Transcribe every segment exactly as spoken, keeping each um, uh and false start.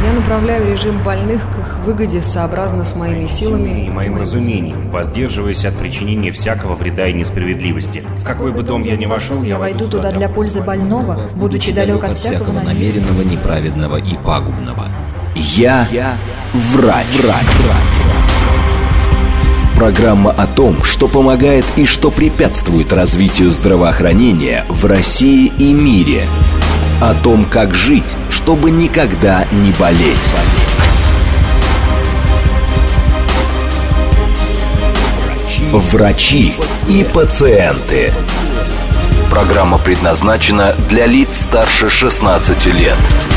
Я направляю режим больных к их выгоде сообразно с моими силами и моим разумением, воздерживаясь от причинения всякого вреда и несправедливости. В какой бы дом я ни вошел, я войду туда для пользы больного, будучи далек от всякого намеренного, неправедного и пагубного. Я, я врач. врач. Программа о том, что помогает и что препятствует развитию здравоохранения в России и мире. О том, как жить, чтобы никогда не болеть. Врачи и пациенты. Программа предназначена для лиц старше шестнадцати лет.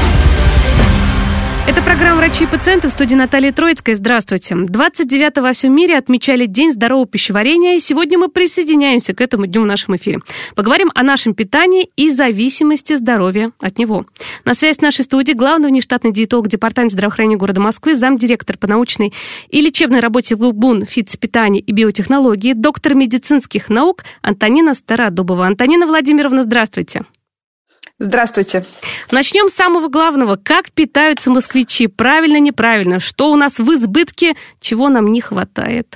Это программа «Врачи и пациенты», в студии Наталья Троицкая. Здравствуйте. двадцать девятого во всем мире отмечали День здорового пищеварения, и сегодня мы присоединяемся к этому дню в нашем эфире. Поговорим о нашем питании и зависимости здоровья от него. На связи с нашей студией главный внештатный диетолог Департамента здравоохранения города Москвы, замдиректор по научной и лечебной работе в ГУБУН, фитоспитании и биотехнологии, доктор медицинских наук Антонина Стародубова. Антонина Владимировна, здравствуйте. Здравствуйте. Начнем с самого главного. Как питаются москвичи? Правильно, неправильно? Что у нас в избытке? Чего нам не хватает?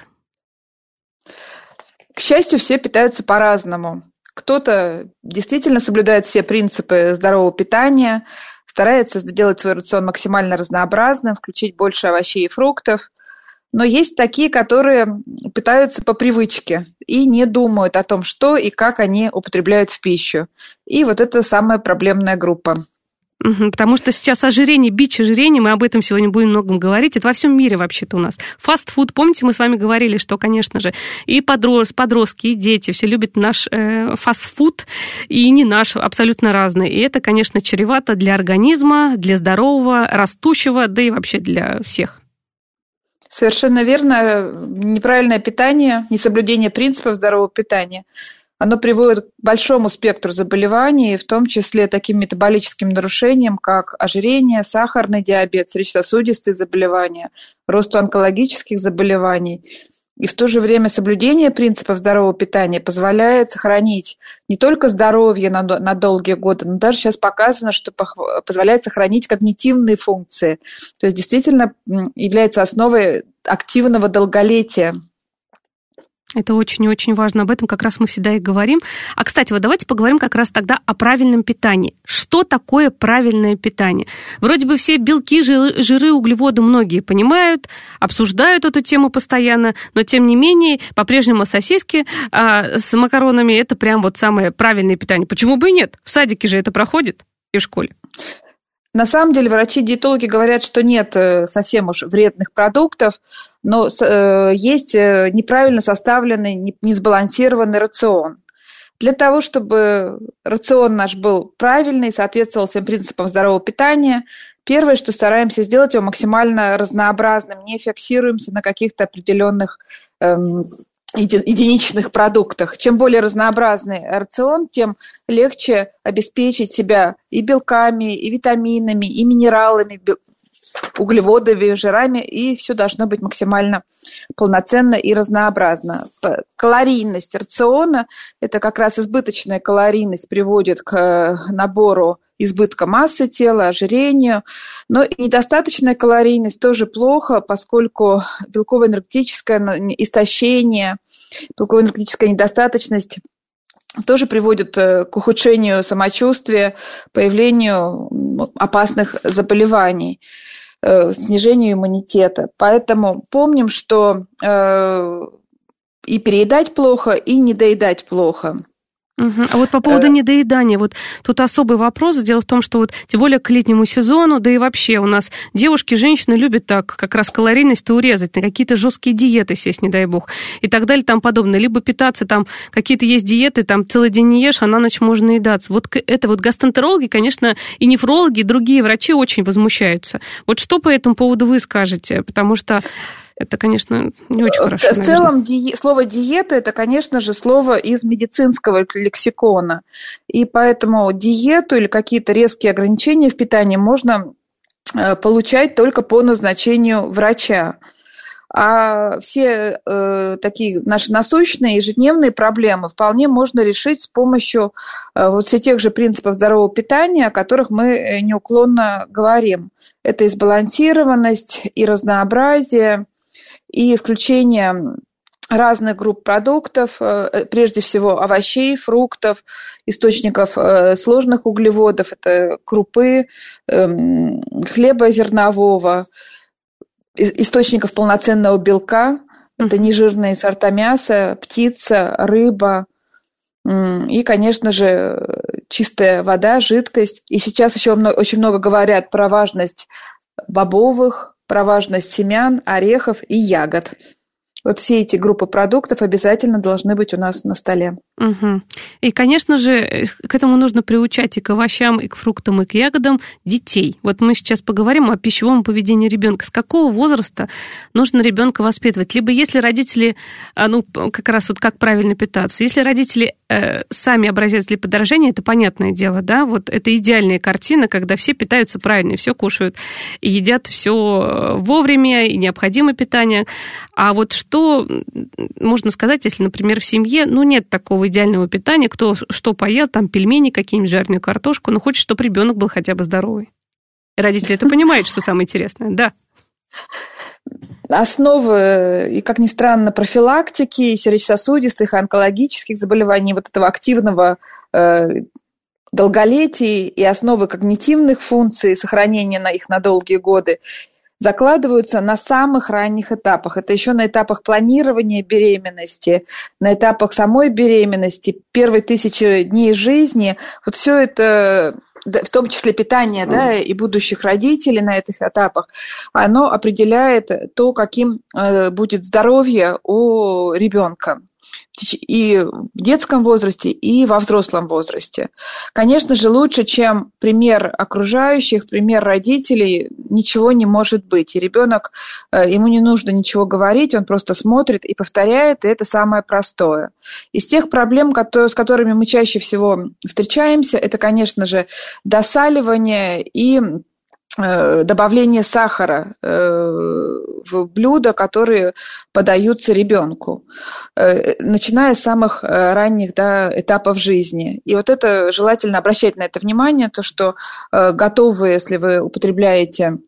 К счастью, все питаются по-разному. Кто-то действительно соблюдает все принципы здорового питания, старается сделать свой рацион максимально разнообразным, включить больше овощей и фруктов. Но есть такие, которые питаются по привычке и не думают о том, что и как они употребляют в пищу. И вот это самая проблемная группа. Угу, потому что сейчас ожирение, бич ожирения, мы об этом сегодня будем многом говорить. Это во всем мире вообще-то у нас. Фастфуд, помните, мы с вами говорили, что, конечно же, и подрос, подростки, и дети все любят наш э, фастфуд, и не наш, абсолютно разный. И это, конечно, чревато для организма, для здорового, растущего, да и вообще для всех. Совершенно верно. Неправильное питание, несоблюдение принципов здорового питания, оно приводит к большому спектру заболеваний, в том числе таким метаболическим нарушениям, как ожирение, сахарный диабет, сердечно-сосудистые заболевания, росту онкологических заболеваний. И в то же время соблюдение принципов здорового питания позволяет сохранить не только здоровье на, на долгие годы, но даже сейчас показано, что позволяет сохранить когнитивные функции. То есть действительно является основой активного долголетия. Это очень и очень важно. Об этом как раз мы всегда и говорим. А, кстати, вот давайте поговорим как раз тогда о правильном питании. Что такое правильное питание? Вроде бы все белки, жиры, углеводы многие понимают, обсуждают эту тему постоянно, но, тем не менее, по-прежнему сосиски а, с макаронами – это прям вот самое правильное питание. Почему бы и нет? В садике же это проходит и в школе. На самом деле врачи-диетологи говорят, что нет совсем уж вредных продуктов, но есть неправильно составленный, несбалансированный рацион. Для того, чтобы рацион наш был правильный, соответствовал всем принципам здорового питания, первое, что стараемся сделать, его максимально разнообразным, не фиксируемся на каких-то определенных эм, единичных продуктах. Чем более разнообразный рацион, тем легче обеспечить себя и белками, и витаминами, и минералами, углеводами, жирами, и все должно быть максимально полноценно и разнообразно. Калорийность рациона – это как раз избыточная калорийность приводит к набору избытка массы тела, ожирению. Но и недостаточная калорийность тоже плохо, поскольку белково-энергетическое истощение, белково-энергетическая недостаточность тоже приводит к ухудшению самочувствия, появлению опасных заболеваний, снижению иммунитета. Поэтому помним, что и переедать плохо, и недоедать плохо. Угу. А вот по поводу недоедания, вот тут особый вопрос. Дело в том, что вот тем более к летнему сезону, да и вообще у нас девушки, женщины любят так как раз калорийность-то урезать, на какие-то жесткие диеты сесть, не дай бог, и так далее, там подобное. Либо питаться, там какие-то есть диеты, там целый день не ешь, а на ночь можно наедаться. Вот это вот гастроэнтерологи, конечно, и нефрологи, и другие врачи очень возмущаются. Вот что по этому поводу вы скажете? Потому что это, конечно, не очень хорошо. В целом, ди... слово «диета» – это, конечно же, слово из медицинского лексикона. И поэтому диету или какие-то резкие ограничения в питании можно получать только по назначению врача. А все э, такие наши насущные ежедневные проблемы вполне можно решить с помощью э, вот все тех же принципов здорового питания, о которых мы неуклонно говорим. Это и сбалансированность, и разнообразие, и включение разных групп продуктов, прежде всего овощей, фруктов, источников сложных углеводов, это крупы, хлеба зернового, источников полноценного белка, это нежирные сорта мяса, птица, рыба и, конечно же, чистая вода, жидкость. И сейчас еще очень много говорят про важность бобовых, про важность семян, орехов и ягод. Вот все эти группы продуктов обязательно должны быть у нас на столе. Угу. И, конечно же, к этому нужно приучать и к овощам, и к фруктам, и к ягодам детей. Вот мы сейчас поговорим о пищевом поведении ребенка. С какого возраста нужно ребенка воспитывать? Либо если родители, ну, как раз вот как правильно питаться, если родители э, сами образец для подражания, это понятное дело, да, вот это идеальная картина, когда все питаются правильно, все кушают, и едят все вовремя, и необходимое питание. А вот что можно сказать, если, например, в семье, ну, нет такого идеального питания, кто что поел, там пельмени, какие-нибудь жареную картошку, но хочет, чтобы ребенок был хотя бы здоровый. И родители это понимают, что самое интересное, да. Основы, и, как ни странно, профилактики сердечно-сосудистых, онкологических заболеваний, вот этого активного э, долголетия и основы когнитивных функций, сохранения на их на долгие годы, закладываются на самых ранних этапах. Это еще на этапах планирования беременности, на этапах самой беременности, первые тысячи дней жизни. Вот все это, в том числе питание, да, и будущих родителей на этих этапах, оно определяет то, каким будет здоровье у ребенка. И в детском возрасте, и во взрослом возрасте. Конечно же, лучше, чем пример окружающих, пример родителей, ничего не может быть. И ребенок, ему не нужно ничего говорить, он просто смотрит и повторяет, и это самое простое. Из тех проблем, с которыми мы чаще всего встречаемся, это, конечно же, досаливание и добавление сахара в блюда, которые подаются ребенку, начиная с самых ранних, да, этапов жизни. И вот это желательно обращать на это внимание, то, что готовые, если вы употребляете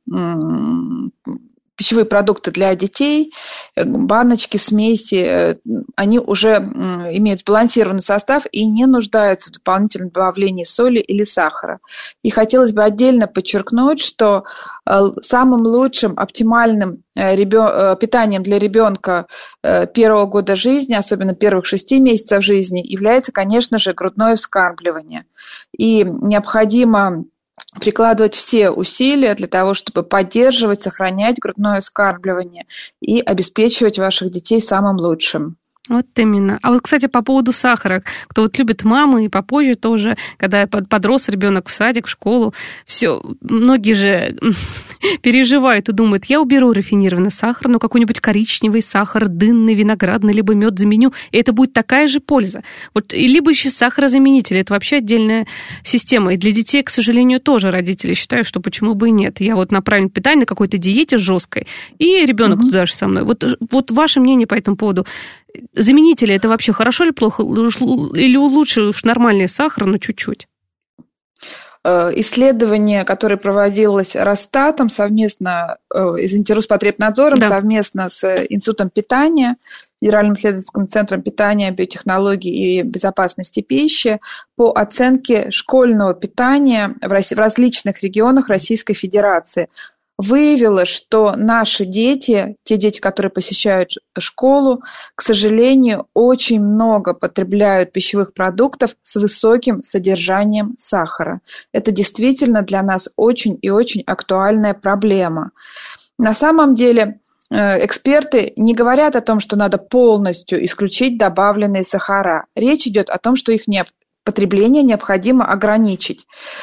пищевые продукты для детей, баночки, смеси, они уже имеют сбалансированный состав и не нуждаются в дополнительном добавлении соли или сахара. И хотелось бы отдельно подчеркнуть, что самым лучшим, оптимальным питанием для ребенка первого года жизни, особенно первых шести месяцев жизни, является, конечно же, грудное вскармливание. И необходимо прикладывать все усилия для того, чтобы поддерживать, сохранять грудное вскармливание и обеспечивать ваших детей самым лучшим. Вот именно. А вот, кстати, по поводу сахара. Кто вот любит мамы, и попозже тоже, когда подрос ребенок в садик, в школу, все, многие же переживают и думают, я уберу рафинированный сахар, но какой-нибудь коричневый сахар, дынный, виноградный, либо мед заменю, и это будет такая же польза. Вот, и либо еще сахарозаменители, это вообще отдельная система. И для детей, к сожалению, тоже родители считают, что почему бы и нет. Я вот на правильном питании, на какой-то диете жесткой, и ребенок mm-hmm. туда же со мной. Вот, вот ваше мнение по этому поводу. Заменители это вообще хорошо или плохо? Или лучше уж нормальный сахар, но чуть-чуть? Исследование, которое проводилось Росстатом совместно, извините, Роспотребнадзором, да. совместно с Институтом питания, Федеральным исследовательским центром питания, биотехнологий и безопасности пищи по оценке школьного питания в различных регионах Российской Федерации, выявила, что наши дети, те дети, которые посещают школу, к сожалению, очень много потребляют пищевых продуктов с высоким содержанием сахара. Это действительно для нас очень и очень актуальная проблема. На самом деле, эксперты не говорят о том, что надо полностью исключить добавленные сахара. Речь идет о том, что их не потребление необходимо ограничить.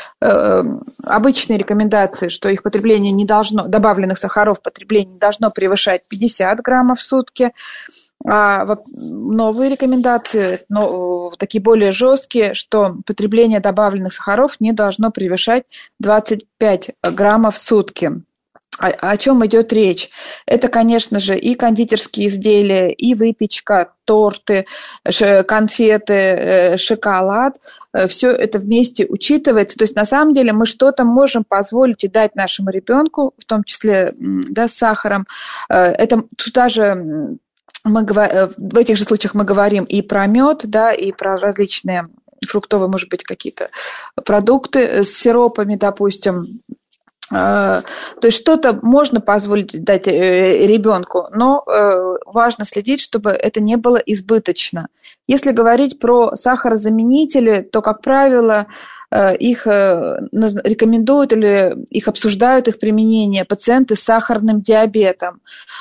Обычные рекомендации, что их потребление не должно, добавленных сахаров потребление не должно превышать пятьдесят граммов в сутки. А новые рекомендации, но, такие более жесткие, что потребление добавленных сахаров не должно превышать двадцать пять граммов в сутки. О, о чем идет речь? Это, конечно же, и кондитерские изделия, и выпечка, торты, конфеты, шоколад. Все это вместе учитывается. То есть, на самом деле, мы что-то можем позволить и дать нашему ребенку, в том числе, да, с сахаром. Это туда же мы, в этих же случаях мы говорим и про мед, да, и про различные фруктовые, может быть, какие-то продукты с сиропами, допустим. То есть что-то можно позволить дать ребенку, но важно следить, чтобы это не было избыточно. Если говорить про сахарозаменители, то, как правило, их рекомендуют или их обсуждают, их применение пациенты с сахарным диабетом.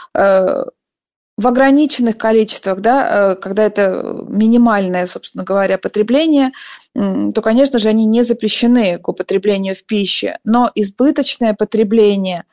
В ограниченных количествах, да, когда это минимальное, собственно говоря, потребление, то, конечно же, они не запрещены к употреблению в пище. Но избыточное потребление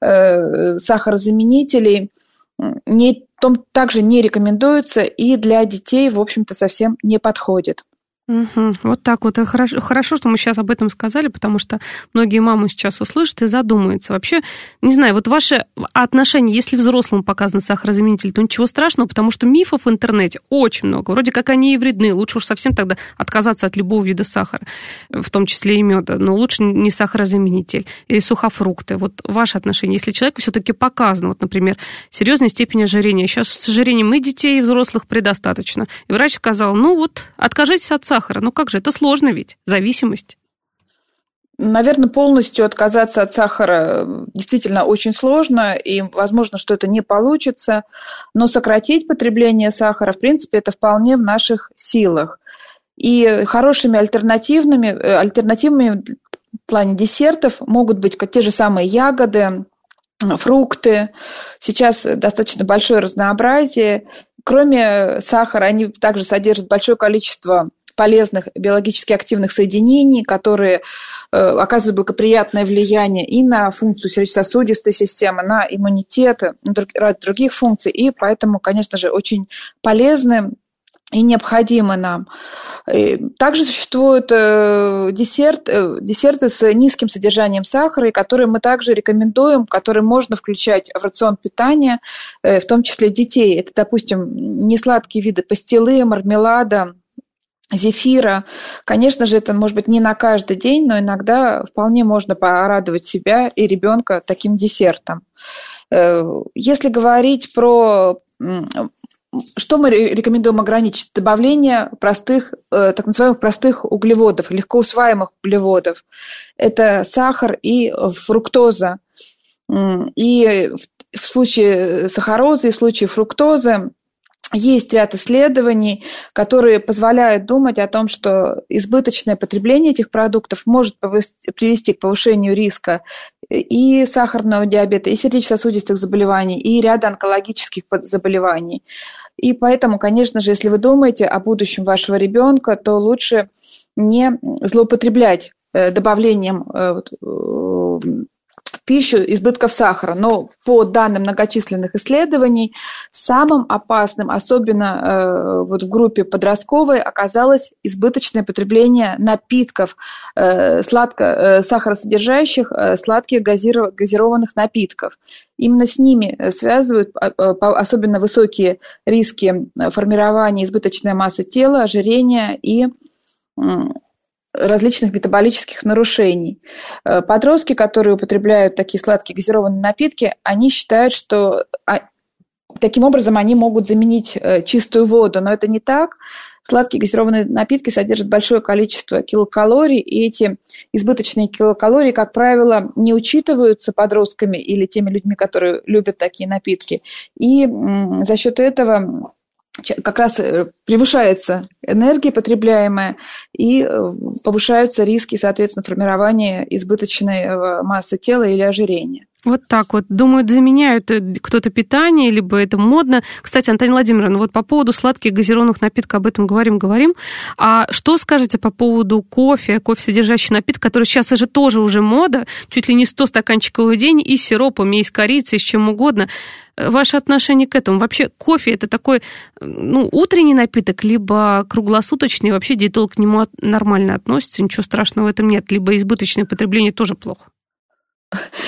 сахарозаменителей не, также не рекомендуется и для детей, в общем-то, совсем не подходит. Угу. Вот так вот. Хорошо, хорошо, что мы сейчас об этом сказали, потому что многие мамы сейчас услышат и задумаются. Вообще, не знаю, вот ваше отношение, если взрослым показан сахарозаменитель, то ничего страшного, потому что мифов в интернете очень много. Вроде как они и вредны. Лучше уж совсем тогда отказаться от любого вида сахара, в том числе и меда. Но лучше не сахарозаменитель или сухофрукты. Вот ваше отношение. Если человеку все-таки показано, вот, например, серьезная степень ожирения. Сейчас с ожирением и детей, и взрослых предостаточно. И врач сказал, ну вот, откажитесь от сахара. Ну как же, это сложно ведь, зависимость. Наверное, полностью отказаться от сахара действительно очень сложно, и возможно, что это не получится, но сократить потребление сахара, в принципе, это вполне в наших силах. И хорошими альтернативными, альтернативами в плане десертов могут быть те же самые ягоды, фрукты. Сейчас достаточно большое разнообразие. Кроме сахара, они также содержат большое количество полезных биологически активных соединений, которые э, оказывают благоприятное влияние и на функцию сердечно-сосудистой системы, на иммунитет, на друг, ряд других функций, и поэтому, конечно же, очень полезны и необходимы нам. И также существуют э, десерт, э, десерты с низким содержанием сахара, и которые мы также рекомендуем, которые можно включать в рацион питания, э, в том числе детей. Это, допустим, несладкие виды пастилы, мармелада, зефира. Конечно же, это может быть не на каждый день, но иногда вполне можно порадовать себя и ребенка таким десертом. Если говорить про... Что мы рекомендуем ограничить? Добавление простых, так называемых простых углеводов, легко усваиваемых углеводов. Это сахар и фруктоза. И в случае сахарозы и в случае фруктозы есть ряд исследований, которые позволяют думать о том, что избыточное потребление этих продуктов может привести к повышению риска и сахарного диабета, и сердечно-сосудистых заболеваний, и ряда онкологических заболеваний. И поэтому, конечно же, если вы думаете о будущем вашего ребенка, то лучше не злоупотреблять добавлением в пищу избытков сахара. Но по данным многочисленных исследований, самым опасным, особенно э, вот в группе подростковой, оказалось избыточное потребление напитков, э, сладко, э, сахаросодержащих, э, сладких газиров, газированных напитков. Именно с ними связывают э, особенно высокие риски формирования избыточной массы тела, ожирения и э, различных метаболических нарушений. Подростки, которые употребляют такие сладкие газированные напитки, они считают, что таким образом они могут заменить чистую воду, но это не так. Сладкие газированные напитки содержат большое количество килокалорий, и эти избыточные килокалории, как правило, не учитываются подростками или теми людьми, которые любят такие напитки. И за счет этого как раз превышается энергия потребляемая и повышаются риски, соответственно, формирования избыточной массы тела или ожирения. Вот так вот. Думают, заменяют кто-то питание, либо это модно. Кстати, Антонина Владимировна, вот по поводу сладких газированных напитков об этом говорим, говорим. А что скажете по поводу кофе, кофе-содержащий напиток, который сейчас уже тоже уже мода, чуть ли не сто стаканчиков в день, и с сиропами, и с корицей, и с чем угодно. Ваше отношение к этому? Вообще кофе – это такой, ну, утренний напиток, либо круглосуточный, вообще диетолог к нему нормально относится, ничего страшного в этом нет, либо избыточное потребление тоже плохо?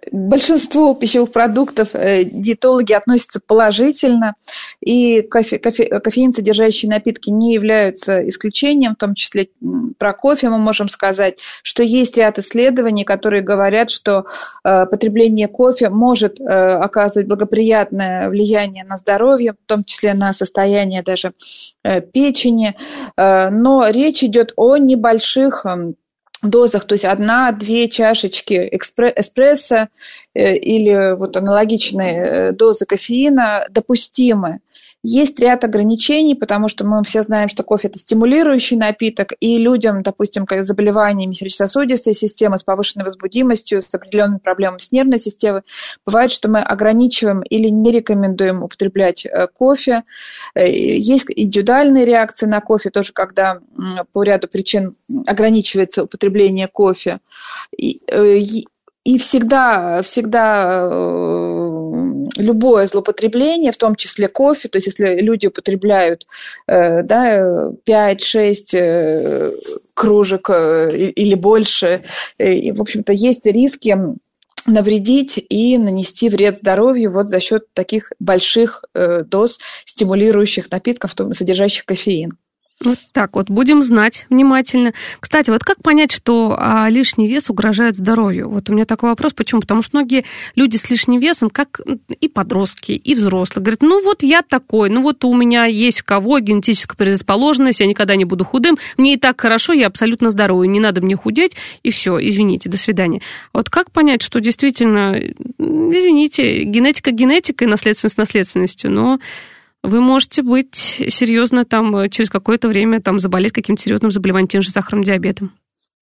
к большинству пищевых продуктов диетологи относятся положительно, и кофе, кофе, кофеин, содержащие напитки, не являются исключением, в том числе про кофе мы можем сказать, что есть ряд исследований, которые говорят, что потребление кофе может оказывать благоприятное влияние на здоровье, в том числе на состояние даже печени, но речь идет о небольших дозах, то есть одна-две чашечки эспрессо или вот аналогичные дозы кофеина допустимы. Есть ряд ограничений, потому что мы все знаем, что кофе – это стимулирующий напиток, и людям, допустим, с заболеваниями сердечно-сосудистой системы, с повышенной возбудимостью, с определенными проблемами с нервной системой, бывает, что мы ограничиваем или не рекомендуем употреблять кофе. Есть индивидуальные реакции на кофе, тоже когда по ряду причин ограничивается употребление кофе. И, и всегда, всегда любое злоупотребление, в том числе кофе, то есть если люди употребляют да, пять-шесть кружек или больше, и, в общем-то, есть риски навредить и нанести вред здоровью вот за счет таких больших доз стимулирующих напитков, содержащих кофеин. Вот так вот, будем знать внимательно. Кстати, вот как понять, что а, лишний вес угрожает здоровью? Вот у меня такой вопрос. Почему? Потому что многие люди с лишним весом, как и подростки, и взрослые, говорят, ну вот я такой, ну вот у меня есть в кого генетическая предрасположенность, я никогда не буду худым, мне и так хорошо, я абсолютно здоровый, не надо мне худеть, и все, извините, до свидания. Вот как понять, что действительно, извините, генетика генетикой, наследственность наследственностью, но вы можете быть серьезно там через какое-то время там заболеть каким-то серьезным заболеванием, тем же сахарным диабетом.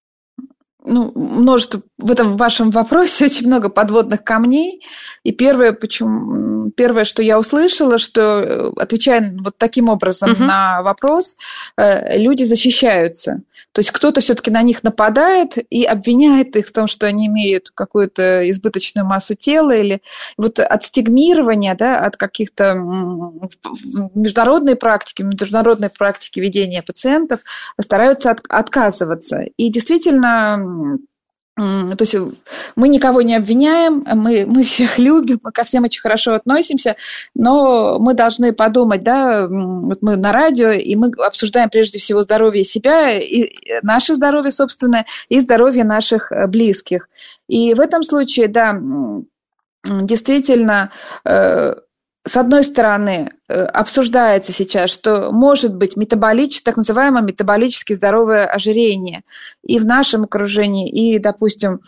Ну, множество в этом вашем вопросе очень много подводных камней. И первое, почему, первое, что я услышала, что, отвечая вот таким образом uh-huh. на вопрос, люди защищаются. То есть кто-то все-таки на них нападает и обвиняет их в том, что они имеют какую-то избыточную массу тела, или вот от стигмирования, да, от каких-то международной практики, международной практики ведения пациентов стараются от, отказываться. И действительно, то есть мы никого не обвиняем, мы, мы всех любим, мы ко всем очень хорошо относимся, но мы должны подумать, да, вот мы на радио, и мы обсуждаем прежде всего здоровье себя, и наше здоровье, собственно, и здоровье наших близких. И в этом случае, да, действительно, с одной стороны, обсуждается сейчас, что может быть метаболич, так называемое метаболически здоровое ожирение и в нашем окружении, и, допустим,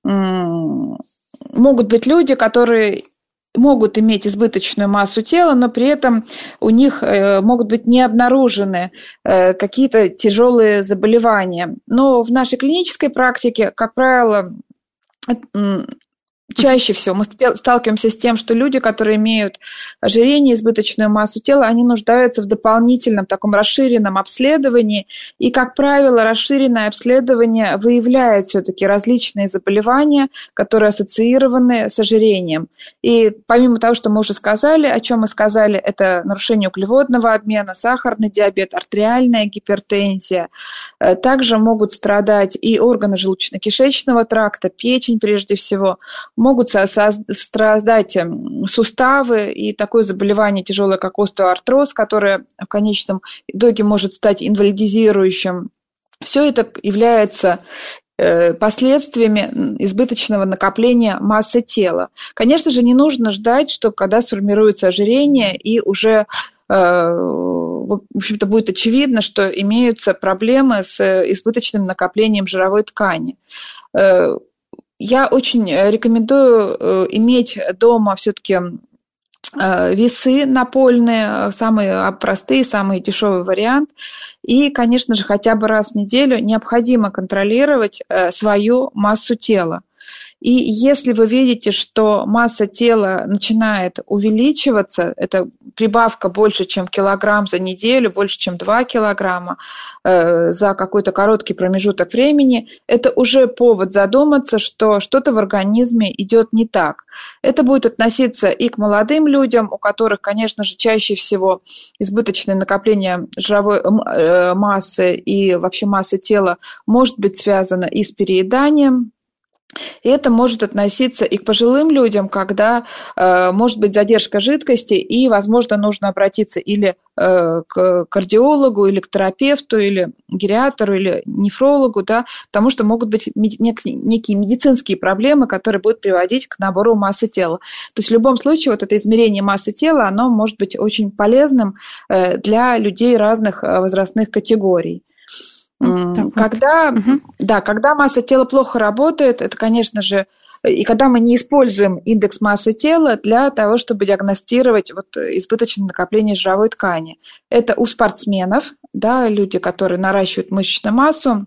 могут быть люди, которые могут иметь избыточную массу тела, но при этом у них могут быть не обнаружены какие-то тяжелые заболевания. Но в нашей клинической практике, как правило, чаще всего мы сталкиваемся с тем, что люди, которые имеют ожирение, избыточную массу тела, они нуждаются в дополнительном таком расширенном обследовании. И, как правило, расширенное обследование выявляет все-таки различные заболевания, которые ассоциированы с ожирением. И помимо того, что мы уже сказали, о чем мы сказали, это нарушение углеводного обмена, сахарный диабет, артериальная гипертензия. Также могут страдать и органы желудочно-кишечного тракта, печень прежде всего, могут страдать суставы и такое заболевание тяжелое, как остеоартроз, которое в конечном итоге может стать инвалидизирующим. Все это является последствиями избыточного накопления массы тела. Конечно же, не нужно ждать, что когда сформируется ожирение и уже в общем-то, будет очевидно, что имеются проблемы с избыточным накоплением жировой ткани. Я очень рекомендую иметь дома все-таки весы напольные, самые простые, самый дешевый вариант. И, конечно же, хотя бы раз в неделю необходимо контролировать свою массу тела. И если вы видите, что масса тела начинает увеличиваться, это прибавка больше, чем килограмм за неделю, больше, чем два килограмма э, за какой-то короткий промежуток времени, это уже повод задуматься, что что-то в организме идет не так. Это будет относиться и к молодым людям, у которых, конечно же, чаще всего избыточное накопление жировой э, массы и вообще массы тела может быть связано и с перееданием. И это может относиться и к пожилым людям, когда э, может быть задержка жидкости, и, возможно, нужно обратиться или э, к кардиологу, или к терапевту, или гериатру, или нефрологу, да, потому что могут быть некие, некие медицинские проблемы, которые будут приводить к набору массы тела. То есть в любом случае вот это измерение массы тела, оно может быть очень полезным э, для людей разных возрастных категорий. Так когда, вот. угу. да, когда масса тела плохо работает, это, конечно же, и когда мы не используем индекс массы тела для того, чтобы диагностировать вот избыточное накопление жировой ткани. Это у спортсменов, да, люди, которые наращивают мышечную массу,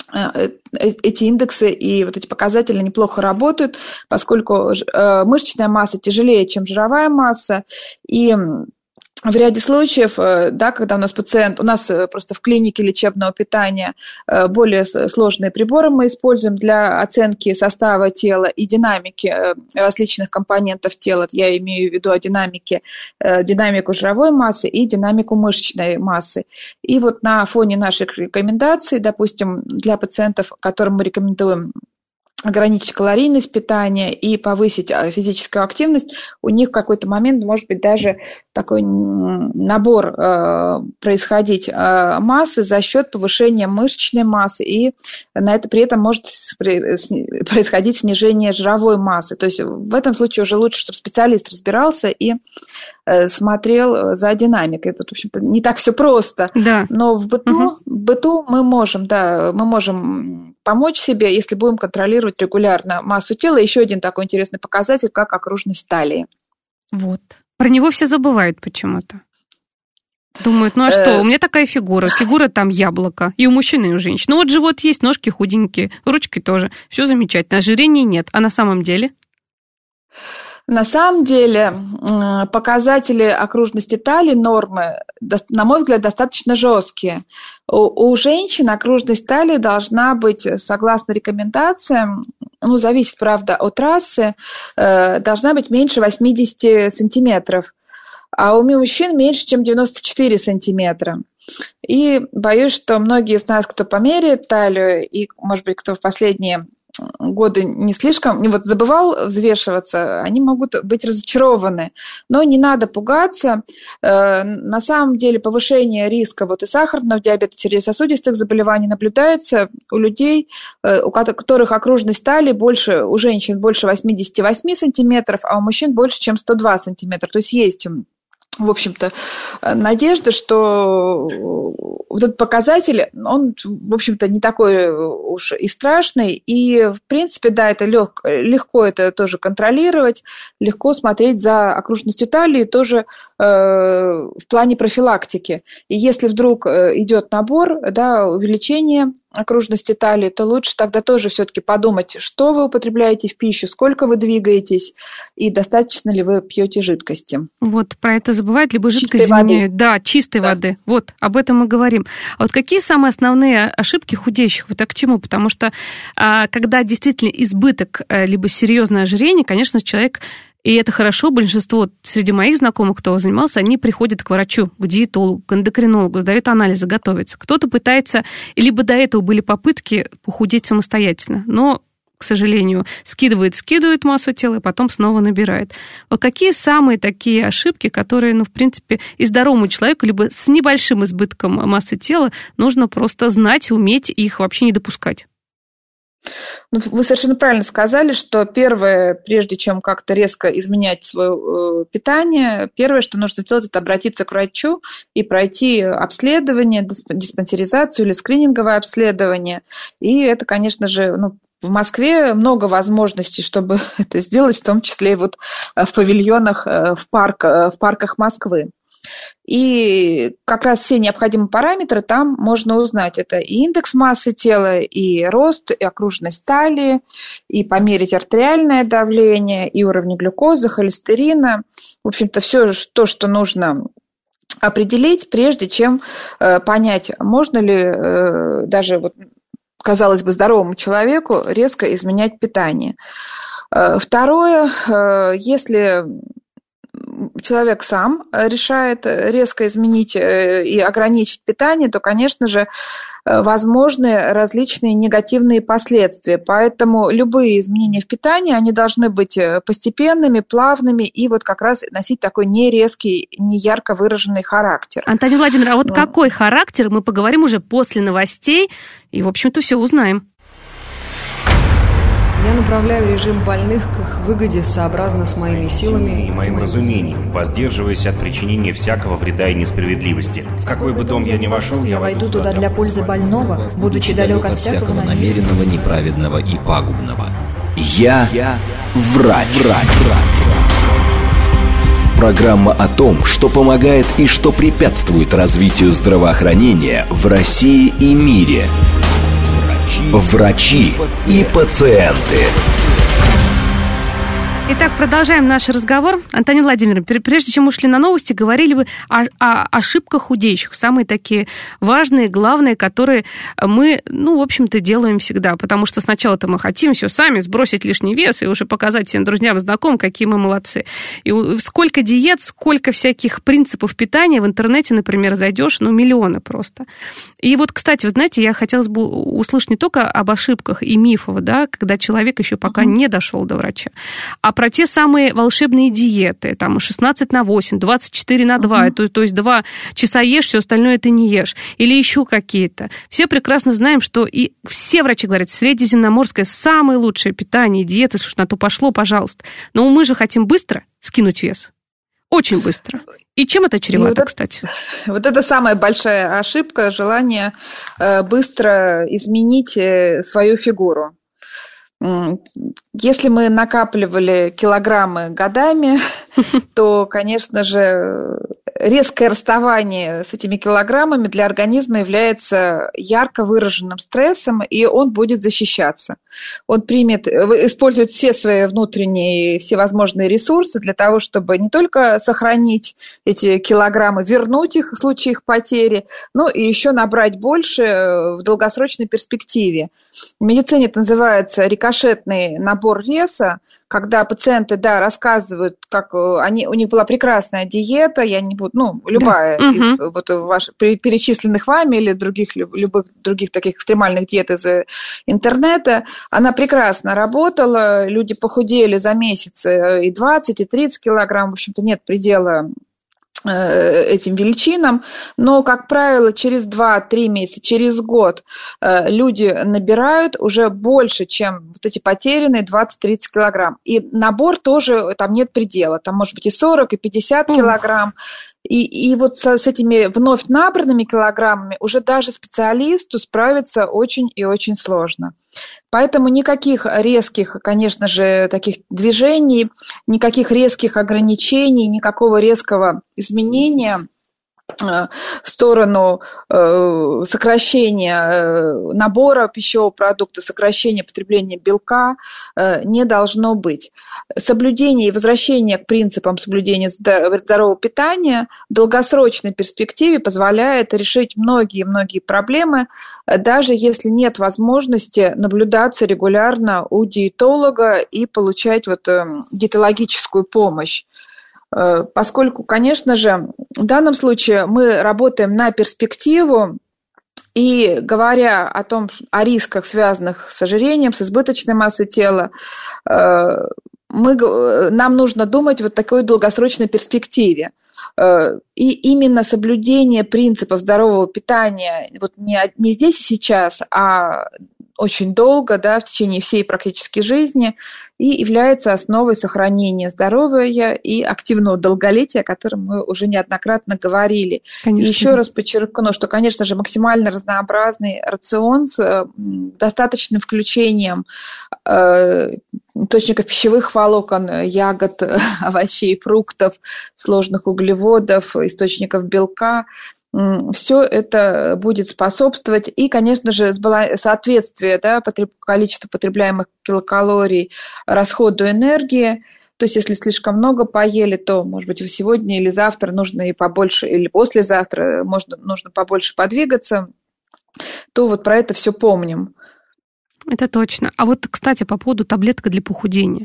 эти индексы и вот эти показатели неплохо работают, поскольку мышечная масса тяжелее, чем жировая масса, и в ряде случаев, да, когда у нас пациент, у нас просто в клинике лечебного питания более сложные приборы мы используем для оценки состава тела и динамики различных компонентов тела. Я имею в виду о динамике, динамику жировой массы и динамику мышечной массы. И вот на фоне наших рекомендаций, допустим, для пациентов, которым мы рекомендуем ограничить калорийность питания и повысить физическую активность, у них в какой-то момент может быть даже такой набор э, происходить э, массы за счет повышения мышечной массы, и на это при этом может происходить снижение жировой массы. То есть в этом случае уже лучше, чтобы специалист разбирался и э, смотрел за динамикой. Это, в общем-то, не так все просто. Да. Но в быту, угу. в быту мы можем, да, мы можем помочь себе, если будем контролировать регулярно массу тела. Еще один такой интересный показатель, как окружность талии. Вот. Про него все забывают почему-то. Думают, ну а что, у меня такая фигура, фигура там яблоко, и у мужчины, и у женщин. Ну вот живот есть, ножки худенькие, ручки тоже, все замечательно, ожирения нет. А на самом деле? На самом деле показатели окружности талии, нормы, на мой взгляд, достаточно жесткие. У, у женщин окружность талии должна быть, согласно рекомендациям, ну, зависит, правда, от расы, должна быть меньше восемьдесят сантиметров, а у мужчин меньше, чем девяносто четыре сантиметра. И боюсь, что многие из нас, кто померяет талию, и, может быть, кто в последние годы не слишком, не вот забывал взвешиваться, они могут быть разочарованы. Но не надо пугаться. На самом деле повышение риска вот и сахарного диабета, сердечно-сосудистых заболеваний наблюдается у людей, у которых окружность талии больше, у женщин больше восемьдесят восемь сантиметров, а у мужчин больше, чем сто два сантиметра. То есть есть, в общем-то, надежда, что вот этот показатель, он, в общем-то, не такой уж и страшный. И, в принципе, да, это лег, легко это тоже контролировать, легко смотреть за окружностью талии тоже э, в плане профилактики. И если вдруг идет набор, да, увеличение окружности талии, то лучше тогда тоже все-таки подумать, что вы употребляете в пищу, сколько вы двигаетесь и достаточно ли вы пьете жидкости. Вот, про это забывают, либо жидкость заменяют. Воды. Да, чистой да. воды. Вот, об этом мы говорим. А вот какие самые основные ошибки худеющих? Вот так к чему? Потому что когда действительно избыток, либо серьезное ожирение, конечно, человек... И это хорошо, большинство среди моих знакомых, кто занимался, они приходят к врачу, к диетологу, к эндокринологу, сдают анализы, готовятся. Кто-то пытается, либо до этого были попытки похудеть самостоятельно, но, к сожалению, скидывает, скидывает массу тела и потом снова набирает. Вот какие самые такие ошибки, которые, ну, в принципе, и здоровому человеку, либо с небольшим избытком массы тела, нужно просто знать, уметь их вообще не допускать? Ну, вы совершенно правильно сказали, что первое, прежде чем как-то резко изменять свое э, питание, первое, что нужно сделать, это обратиться к врачу и пройти обследование, диспансеризацию или скрининговое обследование. И это, конечно же, ну, в Москве много возможностей, чтобы это сделать, в том числе и вот в павильонах, в, парк, в парках Москвы. И как раз все необходимые параметры там можно узнать. Это и индекс массы тела, и рост, и окружность талии, и померить артериальное давление, и уровни глюкозы, холестерина. В общем-то, все то, что нужно определить, прежде чем понять, можно ли даже, вот, казалось бы, здоровому человеку резко изменять питание. Второе, если человек сам решает резко изменить и ограничить питание, то, конечно же, возможны различные негативные последствия. Поэтому любые изменения в питании, они должны быть постепенными, плавными и вот как раз носить такой нерезкий, не ярко выраженный характер. Антонина Владимировна, а вот да. какой характер, мы поговорим уже после новостей и, в общем-то, все узнаем. Я направляю режим больных к их выгоде сообразно с моими силами и моим разумением, воздерживаясь от причинения всякого вреда и несправедливости. В какой бы дом я ни вошел, я войду туда для пользы больного, будучи далек от всякого намеренного, неправедного и пагубного. Я, я врач. врач. Программа о том, что помогает и что препятствует развитию здравоохранения в России и мире. Врачи и пациенты. Итак, продолжаем наш разговор. Антонина Владимировна, прежде чем ушли на новости, говорили бы о, о ошибках худеющих. Самые такие важные, главные, которые мы, ну, в общем-то, делаем всегда. Потому что сначала-то мы хотим все сами сбросить лишний вес и уже показать всем друзьям, знакомым, какие мы молодцы. И сколько диет, сколько всяких принципов питания в интернете, например, зайдешь, ну, миллионы просто. И вот, кстати, вы знаете, я хотела бы услышать не только об ошибках и мифах, да, когда человек еще пока не дошел до врача, а про те самые волшебные диеты, там шестнадцать на восемь, двадцать четыре на два, uh-huh. то, то есть два часа ешь, все остальное ты не ешь, или еще какие-то. Все прекрасно знаем, что и все врачи говорят, средиземноморское самое лучшее питание, диеты, слушай, на то пошло, пожалуйста. Но мы же хотим быстро скинуть вес. Очень быстро. И чем это чревато, вот это, кстати? Вот это самая большая ошибка, желание быстро изменить свою фигуру. Если мы накапливали килограммы годами, то, конечно же, резкое расставание с этими килограммами для организма является ярко выраженным стрессом, и он будет защищаться. Он примет, использует все свои внутренние, всевозможные ресурсы для того, чтобы не только сохранить эти килограммы, вернуть их в случае их потери, но и еще набрать больше в долгосрочной перспективе. В медицине это называется рикошетный набор веса, когда пациенты, да, рассказывают, как они, у них была прекрасная диета, я не буду, ну, любая да. из угу. вот ваших перечисленных вами или других, любых других таких экстремальных диет из интернета, она прекрасно работала, люди похудели за месяц и двадцать, и тридцать килограмм, в общем-то, нет предела этим величинам, но, как правило, через два-три месяца, через год люди набирают уже больше, чем вот эти потерянные двадцать-тридцать килограмм. И набор тоже, там нет предела, там может быть и сорок, и пятьдесят килограмм. И, и вот с, с этими вновь набранными килограммами уже даже специалисту справиться очень и очень сложно. Поэтому никаких резких, конечно же, таких движений, никаких резких ограничений, никакого резкого изменения в сторону сокращения набора пищевого продукта, сокращения потребления белка не должно быть. Соблюдение и возвращение к принципам соблюдения здорового питания в долгосрочной перспективе позволяет решить многие-многие проблемы, даже если нет возможности наблюдаться регулярно у диетолога и получать вот диетологическую помощь. Поскольку, конечно же, в данном случае мы работаем на перспективу, и говоря о том, о рисках, связанных с ожирением, с избыточной массой тела, мы, нам нужно думать в вот такой долгосрочной перспективе. И именно соблюдение принципов здорового питания вот не, не здесь и сейчас, а очень долго, да, в течение всей практически жизни, и является основой сохранения здоровья и активного долголетия, о котором мы уже неоднократно говорили. Конечно. И еще раз подчеркну, что, конечно же, максимально разнообразный рацион с достаточным включением источников пищевых волокон, ягод, овощей, фруктов, сложных углеводов, источников белка. Все это будет способствовать. И, конечно же, соответствие, да, количества потребляемых килокалорий расходу энергии. То есть, если слишком много поели, то, может быть, сегодня или завтра нужно и побольше, или послезавтра можно, нужно побольше подвигаться, то вот про это все помним. Это точно. А вот, кстати, по поводу таблеток для похудения.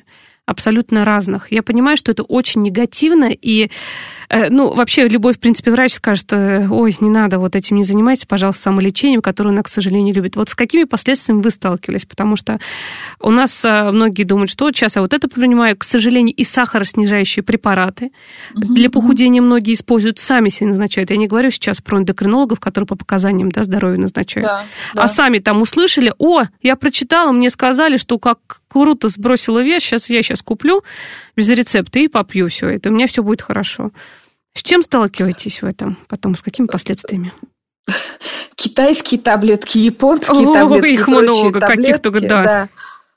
абсолютно разных. Я понимаю, что это очень негативно, и, ну, вообще любой, в принципе, врач скажет: ой, не надо, вот этим не занимайтесь, пожалуйста, самолечением, которое она, к сожалению, любит. Вот с какими последствиями вы сталкивались? Потому что у нас многие думают, что вот сейчас я вот это принимаю, к сожалению, и сахароснижающие препараты. Mm-hmm. Для похудения многие используют, сами себе назначают. Я не говорю сейчас про эндокринологов, которые по показаниям, да, здоровья назначают. Да, да. А сами там услышали: о, я прочитала, мне сказали, что как круто сбросила вес, сейчас я сейчас куплю без рецепта и попью все это, у меня все будет хорошо. С чем сталкиваетесь в этом потом, с какими последствиями? Китайские таблетки, японские О, таблетки, их много, каких-то, да. да.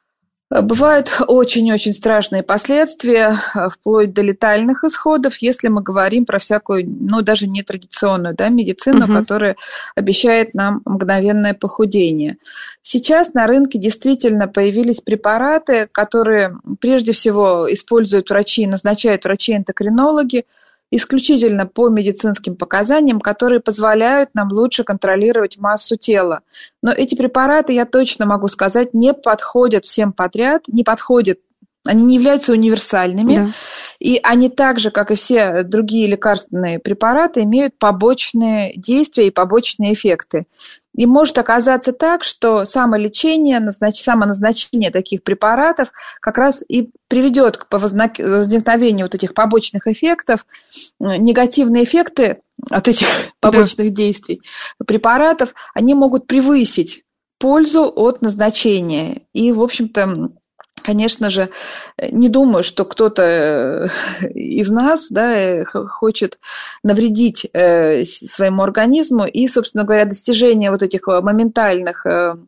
Бывают очень-очень страшные последствия, вплоть до летальных исходов, если мы говорим про всякую, ну, даже нетрадиционную, да, медицину, угу. которая обещает нам мгновенное похудение. Сейчас на рынке действительно появились препараты, которые прежде всего используют врачи, назначают врачи-эндокринологи, исключительно по медицинским показаниям, которые позволяют нам лучше контролировать массу тела. Но эти препараты, я точно могу сказать, не подходят всем подряд, не подходят, они не являются универсальными, да. И они так же, как и все другие лекарственные препараты, имеют побочные действия и побочные эффекты. И может оказаться так, что самолечение, назнач... самоназначение таких препаратов как раз и приведет к возникновению вот этих побочных эффектов. Негативные эффекты от этих побочных да. действий препаратов, они могут превысить пользу от назначения. И, в общем-то, конечно же, не думаю, что кто-то из нас, да, хочет навредить своему организму. И, собственно говоря, достижение вот этих моментальных,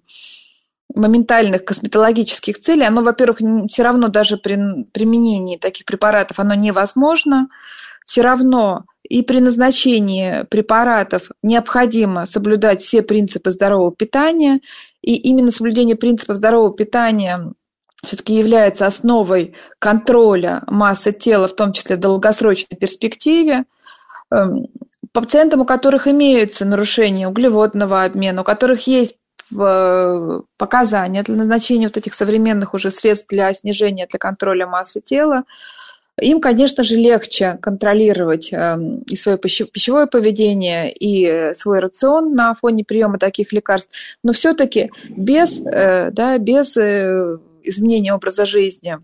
моментальных косметологических целей, оно, во-первых, все равно даже при применении таких препаратов оно невозможно. Все равно и при назначении препаратов необходимо соблюдать все принципы здорового питания. И именно соблюдение принципов здорового питания все-таки является основой контроля массы тела, в том числе в долгосрочной перспективе. Пациентам, у которых имеются нарушения углеводного обмена, у которых есть показания для назначения вот этих современных уже средств для снижения, для контроля массы тела, им, конечно же, легче контролировать и свое пищевое поведение, и свой рацион на фоне приема таких лекарств, но все-таки без, да, без изменения образа жизни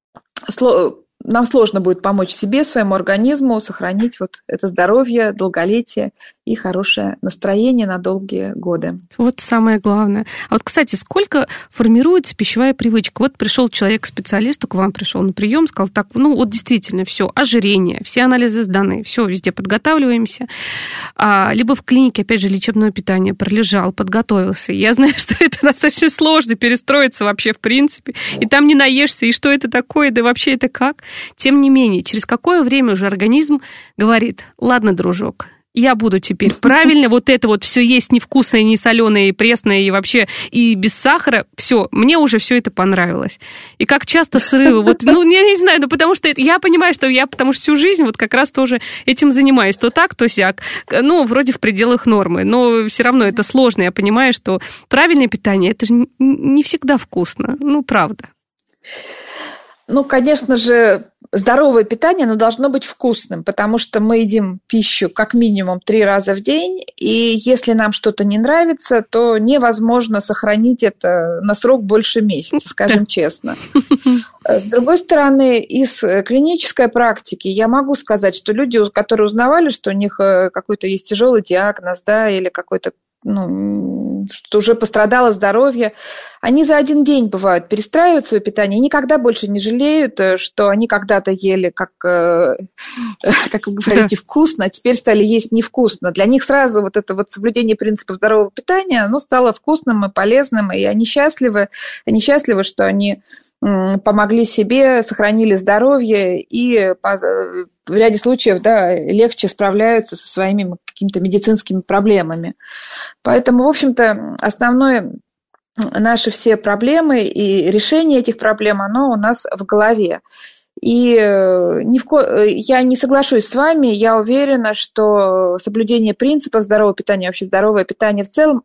нам сложно будет помочь себе, своему организму сохранить вот это здоровье, долголетие и хорошее настроение на долгие годы. Вот самое главное. А вот, кстати, сколько формируется пищевая привычка? Вот пришел человек к специалисту, к вам пришел на прием, сказал: так, ну вот действительно все, ожирение, все анализы сданы, все, везде подготавливаемся. А, либо в клинике, опять же, лечебное питание пролежал, подготовился. Я знаю, что это достаточно сложно перестроиться вообще в принципе, и там не наешься, и что это такое, да вообще это как? Тем не менее, через какое время уже организм говорит: ладно, дружок, я буду теперь правильно вот это вот все есть невкусное, не соленое, и пресное, и вообще и без сахара. Все, мне уже все это понравилось. И как часто срывы, вот, ну, я не знаю, ну, потому что это, я понимаю, что я, потому что всю жизнь вот как раз тоже этим занимаюсь. То так, то сяк. Ну, вроде в пределах нормы, но все равно это сложно. Я понимаю, что правильное питание, это же не всегда вкусно. Ну, правда. Ну, конечно же, здоровое питание, оно должно быть вкусным, потому что мы едим пищу как минимум три раза в день, и если нам что-то не нравится, то невозможно сохранить это на срок больше месяца, скажем честно. С другой стороны, из клинической практики я могу сказать, что люди, которые узнавали, что у них какой-то есть тяжелый диагноз, да, или какой-то, ну, что уже пострадало здоровье, они за один день, бывают, перестраивают свое питание и никогда больше не жалеют, что они когда-то ели, как, как вы говорите, да. вкусно, а теперь стали есть невкусно. Для них сразу вот это вот соблюдение принципов здорового питания, оно стало вкусным и полезным, и они счастливы, они счастливы, что они помогли себе, сохранили здоровье и в ряде случаев, да, легче справляются со своими какими-то медицинскими проблемами. Поэтому, в общем-то, основное наши все проблемы и решение этих проблем, оно у нас в голове. И ни в ко... я не соглашусь с вами, я уверена, что соблюдение принципов здорового питания, вообще здоровое питание в целом,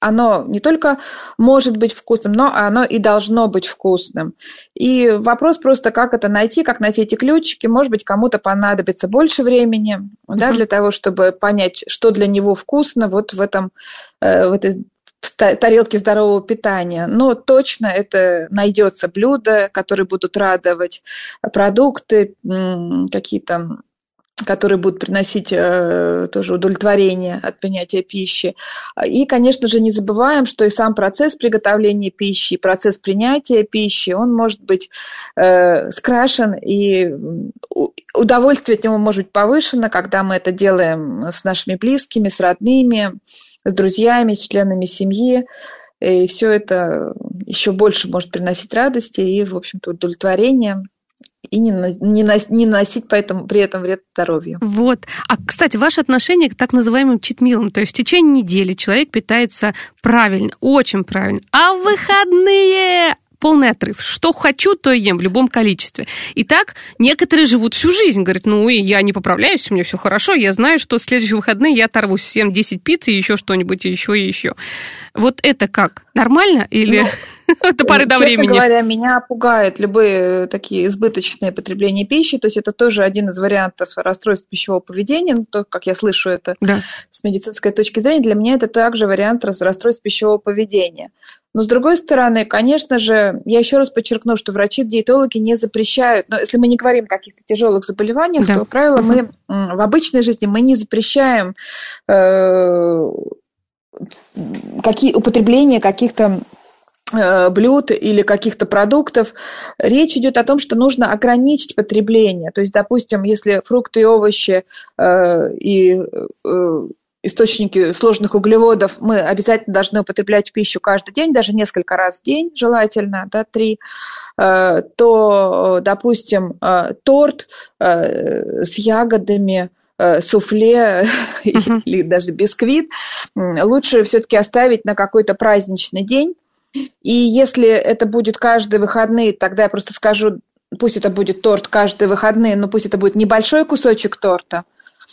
оно не только может быть вкусным, но оно и должно быть вкусным. И вопрос просто, как это найти, как найти эти ключики. Может быть, кому-то понадобится больше времени, uh-huh. да, для того, чтобы понять, что для него вкусно вот в, этом, в этой тарелке здорового питания. Но точно это найдется блюдо, которые будут радовать, продукты, какие-то, которые будут приносить э, тоже удовлетворение от принятия пищи. И, конечно же, не забываем, что и сам процесс приготовления пищи, процесс принятия пищи, он может быть э, скрашен, и удовольствие от него может быть повышено, когда мы это делаем с нашими близкими, с родными, с друзьями, с членами семьи. И все это еще больше может приносить радости и, в общем-то, удовлетворение. И не, не, не носить поэтому, при этом вред здоровью. Вот. А, кстати, ваше отношение к так называемым читмилам, то есть в течение недели человек питается правильно, очень правильно, а в выходные полный отрыв. Что хочу, то и ем в любом количестве. И так некоторые живут всю жизнь. Говорят, ну и я не поправляюсь, у меня все хорошо, я знаю, что в следующие выходные я оторвусь семь-десять пицц и еще что-нибудь, и еще, и еще. Вот это как? Нормально или... до поры до времени. Честно говоря, меня пугают любые такие избыточные потребления пищи, то есть это тоже один из вариантов расстройств пищевого поведения, ну, то, как я слышу это да. с медицинской точки зрения, для меня это также вариант расстройств пищевого поведения. Но, с другой стороны, конечно же, я еще раз подчеркну, что врачи-диетологи не запрещают, но если мы не говорим о каких-то тяжелых заболеваниях, да. то, как правило, угу. мы в обычной жизни мы не запрещаем э, какие, употребление каких-то блюд или каких-то продуктов. Речь идет о том, что нужно ограничить потребление. То есть, допустим, если фрукты и овощи э, и э, источники сложных углеводов мы обязательно должны употреблять в пищу каждый день, даже несколько раз в день, желательно, да, три, э, то, допустим, э, торт э, с ягодами, э, суфле uh-huh. или даже бисквит лучше все-таки оставить на какой-то праздничный день. И если это будет каждые выходные, тогда я просто скажу, пусть это будет торт каждые выходные, но пусть это будет небольшой кусочек торта.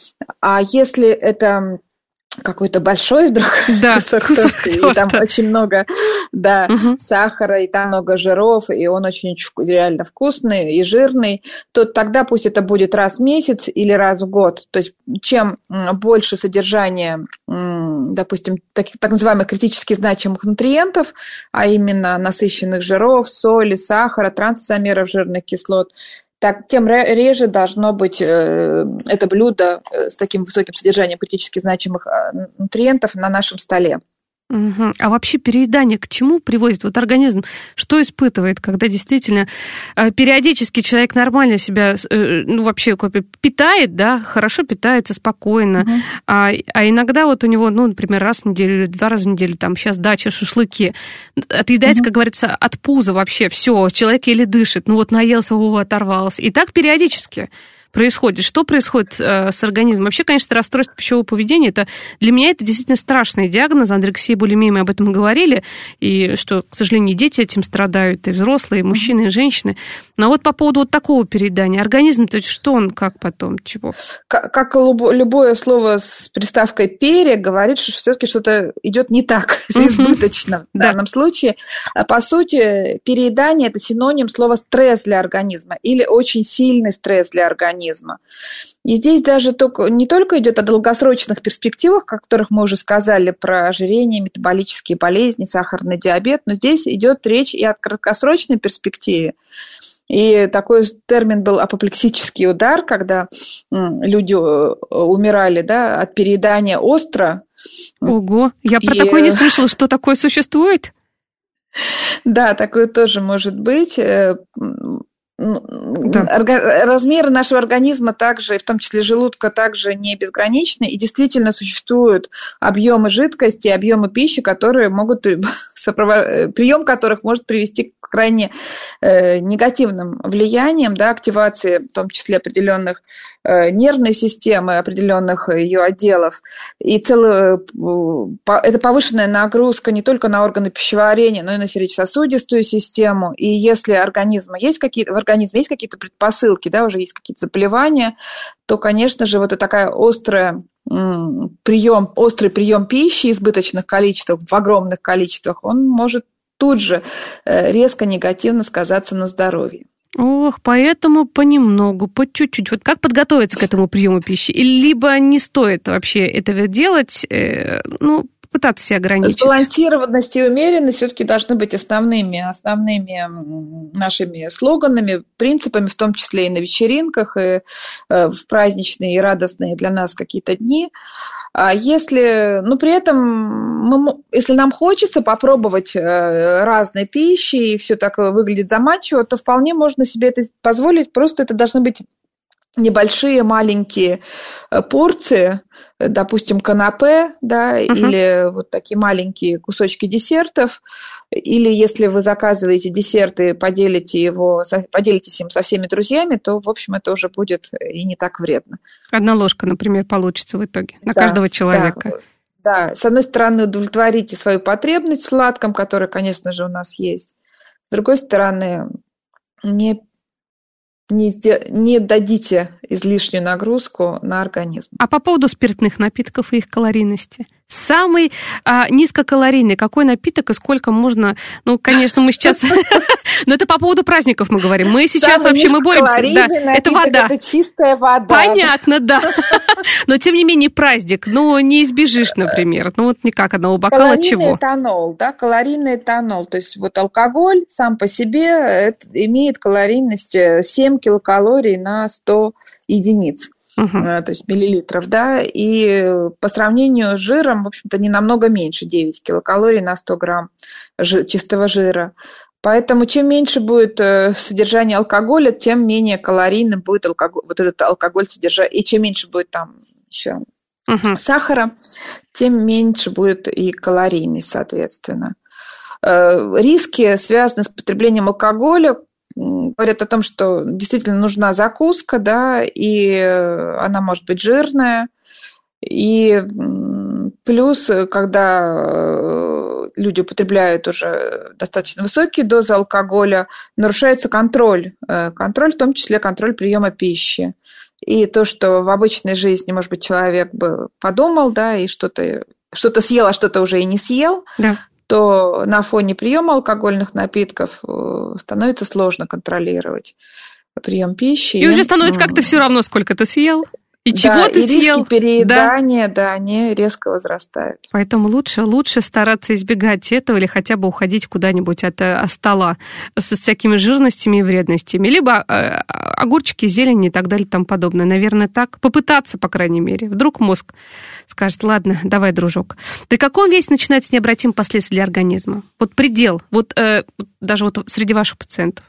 А если это какой-то большой вдруг да, кусок, кусок торта, торта, и там очень много да, угу. сахара, и там много жиров, и он очень реально вкусный и жирный, то тогда пусть это будет раз в месяц или раз в год. То есть чем больше содержания, допустим, таких так называемых критически значимых нутриентов, а именно насыщенных жиров, соли, сахара, трансизомеров жирных кислот, так, тем реже должно быть э, это блюдо с таким высоким содержанием критически значимых нутриентов на нашем столе. Угу. А вообще переедание к чему приводит? Вот организм что испытывает, когда действительно э, периодически человек нормально себя, э, ну, вообще питает, да, хорошо питается, спокойно, угу. а, а иногда вот у него, ну, например, раз в неделю или два раза в неделю, там, сейчас дача, шашлыки, отъедается, угу. как говорится, от пуза вообще, все, человек еле дышит, ну, вот наелся, о, оторвался. И так периодически происходит. Что происходит э, с организмом? Вообще, конечно, расстройство пищевого поведения, это, для меня это действительно страшный диагноз. Андрексия булимия, мы об этом говорили, и что, к сожалению, и дети этим страдают, и взрослые, и мужчины, и женщины. Но вот по поводу вот такого переедания, организм, то есть что он, как потом, чего? Как, как любое слово с приставкой «пере» говорит, что все-таки что-то идет не так, избыточно в данном случае. По сути, переедание – это синоним слова «стресс» для организма или очень сильный стресс для организма. И здесь даже только, не только идет о долгосрочных перспективах, о которых мы уже сказали, про ожирение, метаболические болезни, сахарный диабет, но здесь идет речь и о краткосрочной перспективе. И такой термин был апоплексический удар, когда люди умирали, да, от переедания остро. Ого, я про и... такое не слышала, что такое существует? Да, такое тоже может быть. Да. Размеры нашего организма также, в том числе желудка, также не безграничны, и действительно существуют объемы жидкости, объемы пищи, которые могут прием которых может привести к крайне негативным влияниям, да, активации, в том числе определенных нервной системы, определенных ее отделов. И целая, это повышенная нагрузка не только на органы пищеварения, но и на сердечно-сосудистую систему. И если организма есть какие-то, в организме есть какие-то предпосылки, да, уже есть какие-то заболевания, то, конечно же, вот и такая острая прием, острый прием пищи в избыточных количествах, в огромных количествах, он может тут же резко негативно сказаться на здоровье. Ох, поэтому понемногу, по чуть-чуть. Вот как подготовиться к этому приему пищи? Или либо не стоит вообще этого делать, э, ну, пытаться себя ограничить? Сбалансированность и умеренность все-таки должны быть основными, основными нашими слоганами, принципами, в том числе и на вечеринках, и в праздничные и радостные для нас какие-то дни. А если, ну, при этом, мы, если нам хочется попробовать разные пищи, и все так выглядит заманчиво, то вполне можно себе это позволить, просто это должны быть небольшие маленькие порции, допустим, канапе, да, uh-huh. или вот такие маленькие кусочки десертов, или если вы заказываете десерт и поделите его, поделитесь им со всеми друзьями, то, в общем, это уже будет и не так вредно. Одна ложка, например, получится в итоге на да, каждого человека. Да, да, с одной стороны, удовлетворите свою потребность в сладком, которая, конечно же, у нас есть. С другой стороны, не Не, не дадите излишнюю нагрузку на организм. А по поводу спиртных напитков и их калорийности? Самый а, низкокалорийный какой напиток и сколько можно... Ну, конечно, мы сейчас... Но это по поводу праздников мы говорим. Мы сейчас вообще мы боремся. Это вода. Это чистая вода. Понятно, да. Но, тем не менее, праздник. Ну, не избежишь, например. Ну, вот никак одного бокала чего. Калорийный этанол, да, калорийный этанол. То есть вот алкоголь сам по себе имеет калорийность семь килокалорий на сто единиц. Uh-huh. То есть миллилитров, да, и по сравнению с жиром, в общем-то, не намного меньше, девять килокалорий на сто грамм жи- чистого жира. Поэтому чем меньше будет содержание алкоголя, тем менее калорийным будет алкоголь, вот этот алкоголь содержать, и чем меньше будет там еще uh-huh. сахара, тем меньше будет и калорийность, соответственно. Риски, связанные с потреблением алкоголя, говорят о том, что действительно нужна закуска, да, и она может быть жирная. И плюс, когда люди употребляют уже достаточно высокие дозы алкоголя, нарушается контроль. Контроль, в том числе контроль приема пищи. И то, что в обычной жизни, может быть, человек бы подумал, да, и что-то, что-то съел, а что-то уже и не съел, да, то на фоне приема алкогольных напитков становится сложно контролировать прием пищи. И уже становится как-то все равно, сколько ты съел. И чего да, ты и съел? Риски переедания, да. да, они резко возрастают. Поэтому лучше, лучше стараться избегать этого или хотя бы уходить куда-нибудь от, от стола с всякими жирностями и вредностями. Либо э, огурчики, зелень и так далее и тому подобное. Наверное, так. Попытаться, по крайней мере. Вдруг мозг скажет, ладно, давай, дружок. При каком весе начинаются необратимые последствия для организма? Вот предел, вот э, даже вот среди ваших пациентов.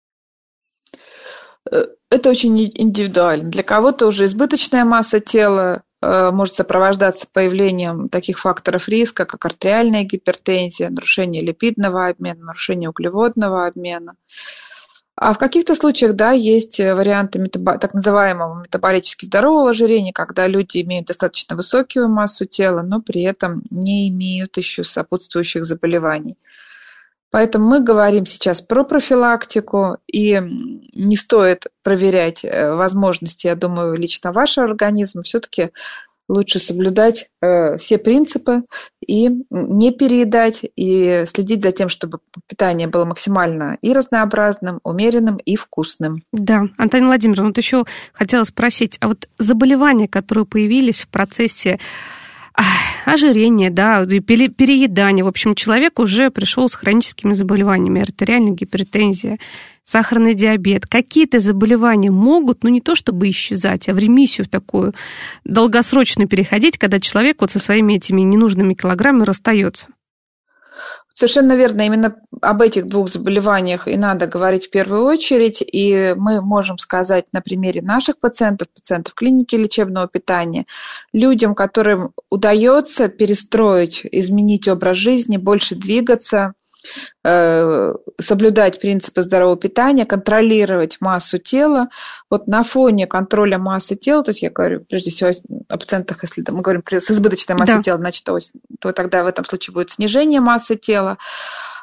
Это очень индивидуально. Для кого-то уже избыточная масса тела э, может сопровождаться появлением таких факторов риска, как артериальная гипертензия, нарушение липидного обмена, нарушение углеводного обмена. А в каких-то случаях, да, есть варианты метабо- так называемого метаболически здорового ожирения, когда люди имеют достаточно высокую массу тела, но при этом не имеют еще сопутствующих заболеваний. Поэтому мы говорим сейчас про профилактику, и не стоит проверять возможности, я думаю, лично вашего организма. Все-таки лучше соблюдать все принципы и не переедать, и следить за тем, чтобы питание было максимально и разнообразным, умеренным и вкусным. Да, Антонина Владимировна, вот еще хотела спросить, а вот заболевания, которые появились в процессе ожирение, да, переедание. В общем, человек уже пришел с хроническими заболеваниями, артериальная гипертензия, сахарный диабет. Какие-то заболевания могут, ну, не то чтобы исчезать, а в ремиссию такую долгосрочную переходить, когда человек вот со своими этими ненужными килограммами расстается. Совершенно верно. Именно об этих двух заболеваниях и надо говорить в первую очередь. И мы можем сказать на примере наших пациентов, пациентов клиники лечебного питания, людям, которым удается перестроить, изменить образ жизни, больше двигаться, соблюдать принципы здорового питания, контролировать массу тела. Вот на фоне контроля массы тела, то есть я говорю прежде всего о пациентах, если мы говорим с избыточной массой да. тела, значит, то, то тогда в этом случае будет снижение массы тела.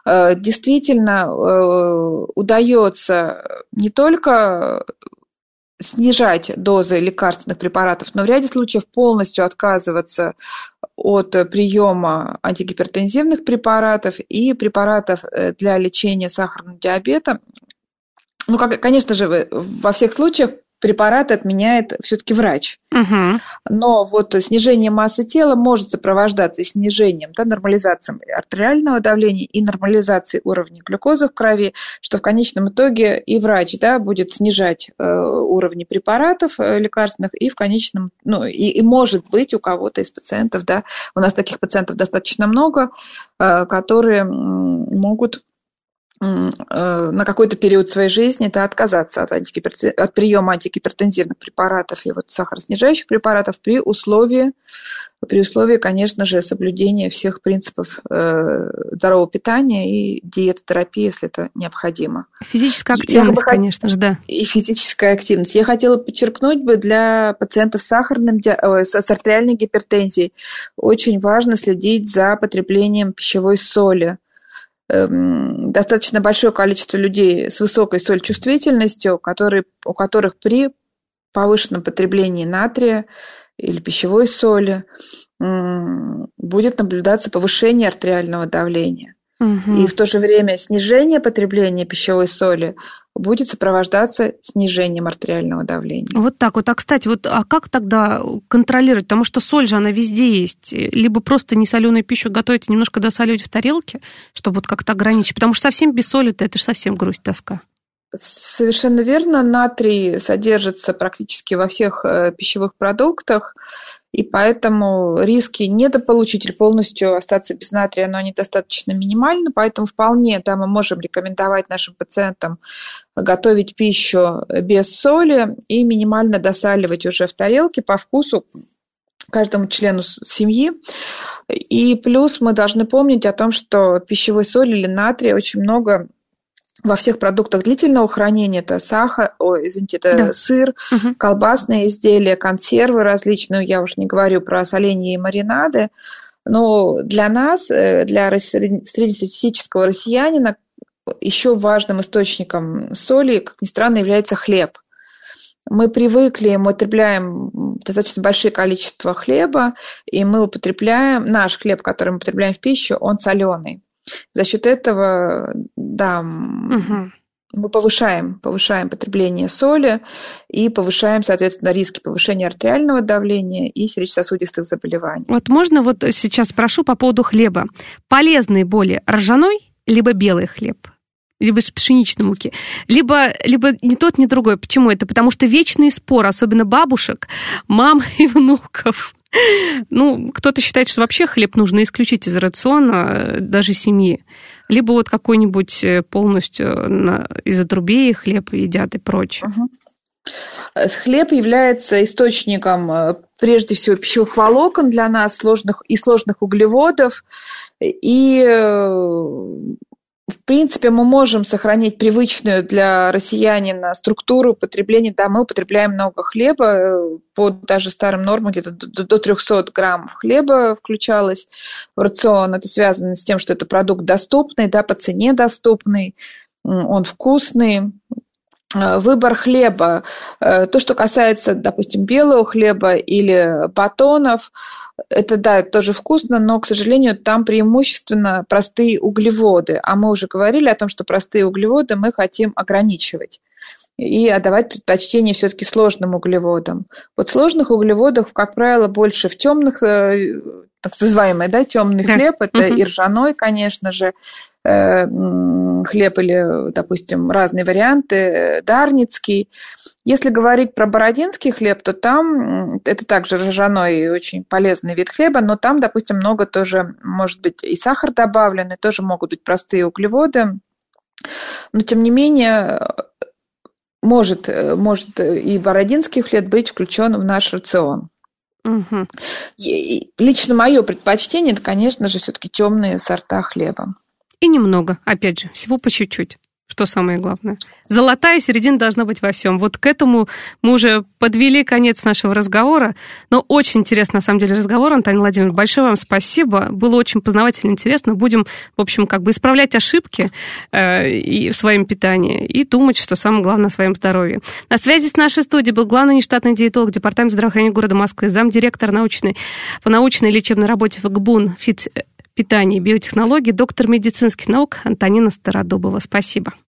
Действительно удается не только снижать дозы лекарственных препаратов, но в ряде случаев полностью отказываться от приема антигипертензивных препаратов и препаратов для лечения сахарного диабета. Ну, как, конечно же, во всех случаях препараты отменяет все-таки врач. Угу. Но вот снижение массы тела может сопровождаться снижением, да, нормализацией артериального давления и нормализацией уровня глюкозы в крови, что в конечном итоге и врач, да, будет снижать э, уровни препаратов э, лекарственных, и в конечном, ну, и, и может быть у кого-то из пациентов, да, у нас таких пациентов достаточно много, э, которые могут на какой-то период своей жизни да, отказаться от, антигипертен... от приема антигипертензивных препаратов и вот сахароснижающих препаратов при условии, при условии, конечно же, соблюдения всех принципов э, здорового питания и диетотерапии, если это необходимо. Физическая активность, бы, конечно же, да. И физическая активность. Я хотела подчеркнуть бы для пациентов с сахарным ди... с артериальной гипертензией очень важно следить за потреблением пищевой соли. Достаточно большое количество людей с высокой соль-чувствительностью, которые, у которых при повышенном потреблении натрия или пищевой соли будет наблюдаться повышение артериального давления. Угу. И в то же время снижение потребления пищевой соли будет сопровождаться снижением артериального давления. Вот так вот. А, кстати, вот, а как тогда контролировать? Потому что соль же, она везде есть. Либо просто несоленую пищу готовить, немножко досоливать в тарелке, чтобы вот как-то ограничить. Потому что совсем без соли-то это же совсем грусть, тоска. Совершенно верно. Натрий содержится практически во всех пищевых продуктах, и поэтому риски недополучить или полностью остаться без натрия, но они достаточно минимальны, поэтому вполне да, мы можем рекомендовать нашим пациентам готовить пищу без соли и минимально досаливать уже в тарелке по вкусу каждому члену семьи. И плюс мы должны помнить о том, что пищевой соли или натрия очень много во всех продуктах длительного хранения. Это сахар, ой, извините, это да. сыр, угу. колбасные изделия, консервы различные. Я уже не говорю про соленья и маринады. Но для нас, для среднестатистического россиянина, еще важным источником соли, как ни странно, является хлеб. Мы привыкли, мы употребляем достаточно большое количество хлеба, и мы употребляем, наш хлеб, который мы употребляем в пищу, он соленый. За счет этого, да, угу. мы повышаем, повышаем потребление соли и повышаем, соответственно, риски повышения артериального давления и сердечно-сосудистых заболеваний. Вот можно вот сейчас спрошу по поводу хлеба. Полезный более ржаной, либо белый хлеб? Либо с пшеничной муки, либо, либо ни тот, ни другой. Почему это? Потому что вечный спор, особенно бабушек, мам и внуков. Ну, кто-то считает, что вообще хлеб нужно исключить из рациона даже семьи. Либо вот какой-нибудь полностью на, из отрубей хлеб едят и прочее. Угу. Хлеб является источником, прежде всего, пищевых волокон для нас сложных, и сложных углеводов. И в принципе, мы можем сохранить привычную для россиянина структуру потребления. Да, мы употребляем много хлеба, по даже старым нормам где-то до триста грамм хлеба включалось в рацион. Это связано с тем, что это продукт доступный, да, по цене доступный, он вкусный. Выбор хлеба, то, что касается, допустим, белого хлеба или батонов, это, да, это тоже вкусно, но, к сожалению, там преимущественно простые углеводы. А мы уже говорили о том, что простые углеводы мы хотим ограничивать и отдавать предпочтение все-таки сложным углеводам. Вот сложных углеводов, как правило, больше в темных, так называемый, да, темный да. хлеб, это угу. и ржаной, конечно же, хлеб или, допустим, разные варианты, дарницкий. Если говорить про бородинский хлеб, то там это также ржаной и очень полезный вид хлеба, но там, допустим, много тоже, может быть, и сахар добавлен, и тоже могут быть простые углеводы. Но, тем не менее, может, может и бородинский хлеб быть включен в наш рацион. Угу. Лично мое предпочтение, это, конечно же, все-таки темные сорта хлеба. И немного, опять же, всего по чуть-чуть. Что самое главное? Золотая середина должна быть во всем. Вот к этому мы уже подвели конец нашего разговора. Но очень интересный, на самом деле, разговор, Антонина Владимировна. Большое вам спасибо. Было очень познавательно, интересно. Будем, в общем, как бы исправлять ошибки э, и в своем питании и думать, что самое главное, о своем здоровье. На связи с нашей студией был главный нештатный диетолог Департамента здравоохранения города Москвы, замдиректора научной, по научной лечебной работе в ГБУН «Фит питания и биотехнологий», доктор медицинских наук Антонина Стародубова. Спасибо.